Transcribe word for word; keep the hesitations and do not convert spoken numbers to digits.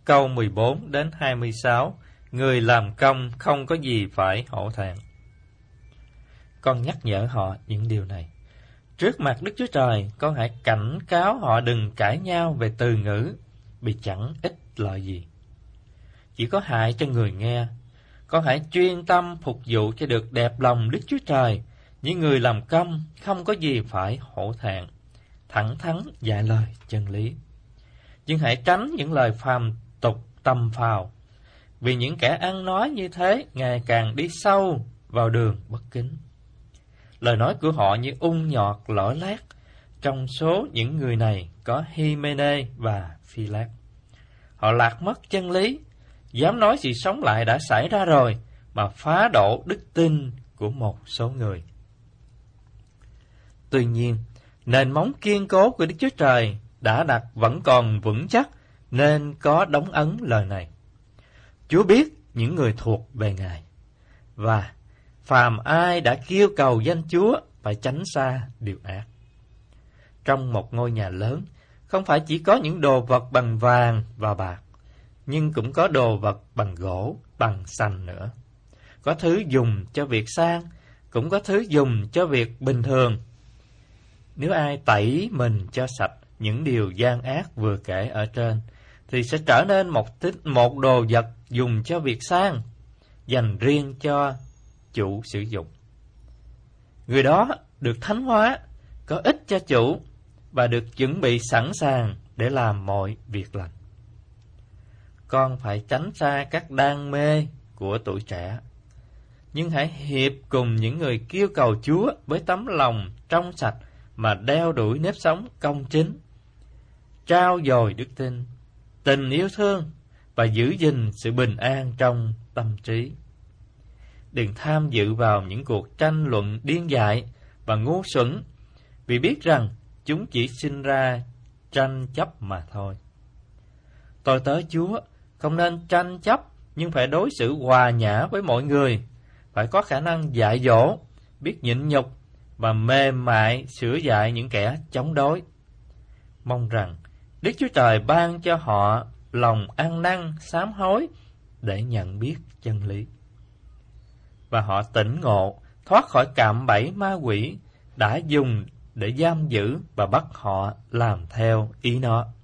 câu mười bốn đến hai mươi sáu, người làm công không có gì phải hổ thẹn. Con nhắc nhở họ những điều này. Trước mặt Đức Chúa Trời, con hãy cảnh cáo họ đừng cãi nhau về từ ngữ, vì chẳng ích lợi gì, chỉ có hại cho người nghe. Con hãy chuyên tâm phục vụ cho được đẹp lòng Đức Chúa Trời. Những người làm công không có gì phải hổ thẹn, thẳng thắn dạy lời chân lý. Nhưng hãy tránh những lời phàm tục tầm phào, vì những kẻ ăn nói như thế ngày càng đi sâu vào đường bất kính. Lời nói của họ như ung nhọt lõ lát. Trong số những người này có Hy-mê-nê và Phi-lát. Họ lạc mất chân lý, dám nói sự sống lại đã xảy ra rồi, mà phá đổ đức tin của một số người. Tuy nhiên, nền móng kiên cố của Đức Chúa Trời đã đặt vẫn còn vững chắc, nên có đóng ấn lời này. Chúa biết những người thuộc về Ngài, và phàm ai đã kêu cầu danh Chúa phải tránh xa điều ác. Trong một ngôi nhà lớn, không phải chỉ có những đồ vật bằng vàng và bạc, nhưng cũng có đồ vật bằng gỗ, bằng sành nữa. Có thứ dùng cho việc sang, cũng có thứ dùng cho việc bình thường. Nếu ai tẩy mình cho sạch những điều gian ác vừa kể ở trên, thì sẽ trở nên một tích một đồ vật dùng cho việc sang, dành riêng cho chủ sử dụng. Người đó được thánh hóa, có ích cho chủ, và được chuẩn bị sẵn sàng để làm mọi việc lành. Con phải tránh xa các đam mê của tuổi trẻ, nhưng hãy hiệp cùng những người kêu cầu Chúa với tấm lòng trong sạch mà đeo đuổi nếp sống công chính, trao dồi đức tin, tình yêu thương và giữ gìn sự bình an trong tâm trí. Đừng tham dự vào những cuộc tranh luận điên dại và ngu xuẩn, vì biết rằng chúng chỉ sinh ra tranh chấp mà thôi. Tôi tớ Chúa không nên tranh chấp, nhưng phải đối xử hòa nhã với mọi người, phải có khả năng dạy dỗ, biết nhịn nhục và mềm mại sửa dạy những kẻ chống đối. Mong rằng Đức Chúa Trời ban cho họ lòng ăn năn sám hối để nhận biết chân lý, và họ tỉnh ngộ thoát khỏi cạm bẫy ma quỷ đã dùng để giam giữ và bắt họ làm theo ý nó.